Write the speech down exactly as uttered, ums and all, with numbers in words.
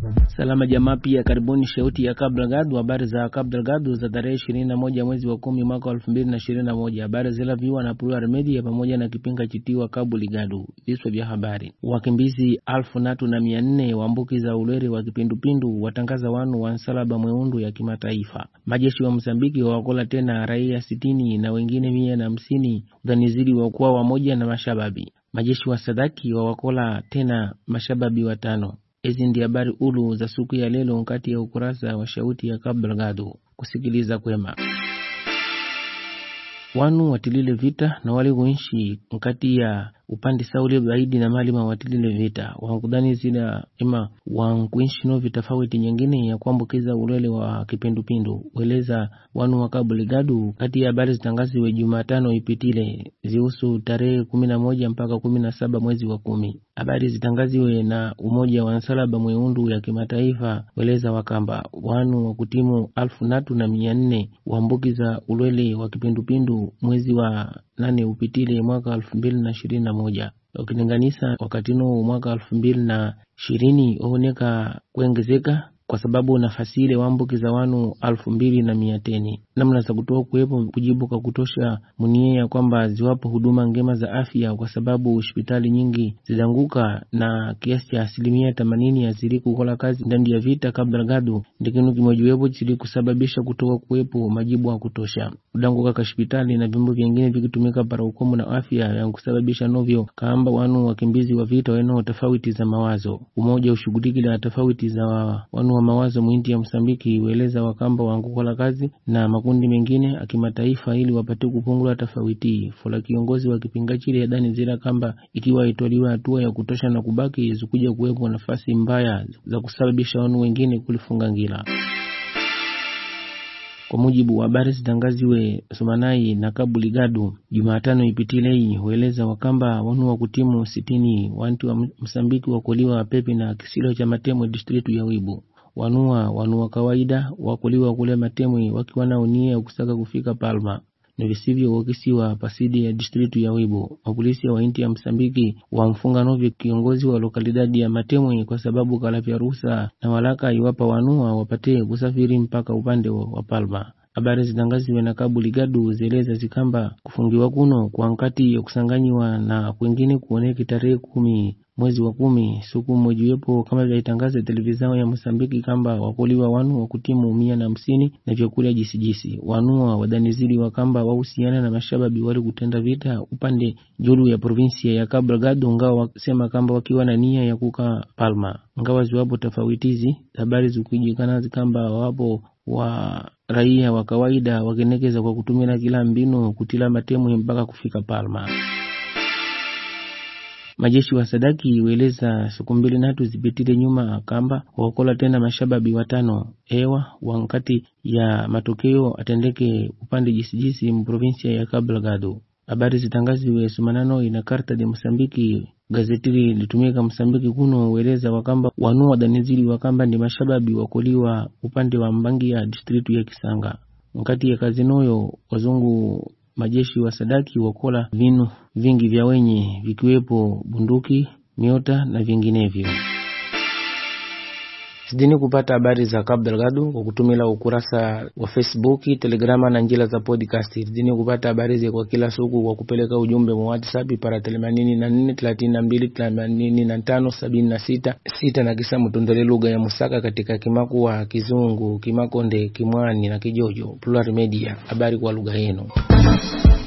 Salama jamaa, pia karibuni shauti ya Cabo Delgado. Habari za Cabo Delgado za tarehe ishirini na moja mwezi wa kumi mwaka elfu mbili na ishirini na moja. Habari zila viwa na Plural Media pamoja na kipinga chitiwa Cabo Delgado. Viswa vya habari: wakimbizi alfu natu na mia nne waambukiza ulwere wa kipindupindu watangaza wanu wa Msalaba Mwekundu ya kimataifa. Majeshi wa Mozambiki wakola tena raia sitini na wengine mia na hamsini udhanizidi wa kuwa wamoja na mashababi. Majeshi wa Sadaki wa wakola tena mashababi watano. Ezi ndi habari ulu za siku ya lelo nkati ya ukurasa wa shauti ya Cabo Delgado. Kusikiliza kwema. Wanu watilile vita na wale kuishi nkati ya upande sauli baidi na malima watilile vita wankudani zina ima wankuishi no vitafawiti nyingine ya kuambukiza ulwele wa kipindupindu. Weleza wanu wa Cabo Delgado kati ya habari zitangaziwe Jumatano ipitile zihusu tarehe kumi na moja mpaka kumi na saba mwezi wa kumi. Habari zitangaziwe na Umoja wa Msalaba Mwekundu ya kimataifa weleza wakamba wanu wa kutimu alfu natu na mia nne waambukiza ulwele wa kipindupindu mwezi wa nane upitile mwaka elfu mbili na ishirini na moja. Ukilinganisha wakati no mwaka elfu mbili na ishirini ooneka kuongezeka kwa sababu nafasi ile waambukiza wanu alfu mbili na mia teni. Namna za kutoa kuwepo kujibu kwa kutosha munie ya kwamba ziwapo huduma ngema za afya kwa sababu hospitali nyingi zidanguka na kiasi cha asilimia themanini ya zili kukola kazi ndani ya vita Cabo Delgado ndikinu kimojuwepo chili kusababisha kutoa kuwepo majibu wa kutosha. Udanguka ka hospitali na vyombo vingine vikitumika para ukomu na afya ya kusababisha novyo kaamba wanu wakimbizi wa vita weno tofauti za mawazo. Umoja ushughuliki na tofauti za wanu wa mawazo mwinti ya Mozambiki weleza wakamba wangukola kazi na makundi mengine akimataifa ili wapate kupungula tofauti. Fola kiongozi wa kipingachili ya dani zila kamba ikiwa itoliwa hatua ya kutosha na kubaki zikuja kuwepo nafasi mbaya za kusababisha wanu wengine kulifunga ngila. Kwa mujibu wa habari zitangaziwe Sumanai na Cabo Delgado Jumatano ipitilei hueleza wakamba wanu wa kutimu sitini wantu wa Mozambiki wakuliwa pepi na kisilo cha Matemwe district ya Wibu. Wanua wanua kawaida wakuliwa kule Matemwe wakiwa na unia kusaka kufika Palma na visivyo wakisiwa pasidi ya district ya Wibu. Mapolisi wa inti ya Mozambiki wamfunga novyo kiongozi wa lokalidadi ya Matemwe kwa sababu kalafia ruhusa na walaka iwapa wanua wapate kusafiri mpaka upande wa, wa Palma. Habari zitangaziwe na Cabo Delgado zeleza zikamba kufungiwa kuno kwa nkati ya kusanganyiwa na kwengine kuoneki tarehe kumi mwezi wa kumi suku mojuwepo kama vya itangaza televizao ya Mozambiki kamba wakuliwa wanu wa kutimu mia na hamsini na vyakula jisijisi. Wanua wadanizili wa kamba wahusiana na mashababi wali kutenda vita upande julu ya provinsia ya Cabo Delgado ngawa sema kamba wakiwa na nia ya kuka Palma. Ngawa ziwapo tofawitizi habari zikujikana zikamba wapo wa raia wa kawaida wakenekeza kwa kutumia kila mbinu kutila Matemwe mpaka kufika Palma. Majeshi wa Sadaki weleza siku mbili natu zipitile nyuma kamba wakola tena mashababi watano ewa wakati ya matokeo atendeke upande jisijisi mprovinsia ya Cabo Delgado. Habari zitangaziwe Sumanano ina Carta de Mozambiki gazetili litumika Mozambiki kuno weleza wakamba wanu wadanizili wakamba ni mashababi wakoliwa upande wa Mbangi ya district ya Kisanga. Wakati ya kazinoyo wazungu majeshi wa Sadaki wakola vinu vingi vya wenye vikiwepo bunduki, miota na vinginevyo. Sidini kupata habari za Cabo Delgado kwa kutumila ukurasa wa Facebook, Telegrama na njila za podcast. Sidini kupata habari za kwa kila siku kwa kupeleka ujumbe wa WhatsApp para themanini na nne thelathini na mbili themanini na tano sabini na sita sita na kisa mtondole lugha ya Musaka katika Kimaku wa Kizungu, Kimakonde, Kimwani na Kijojo. Plural Media, habari kwa lugha yenu.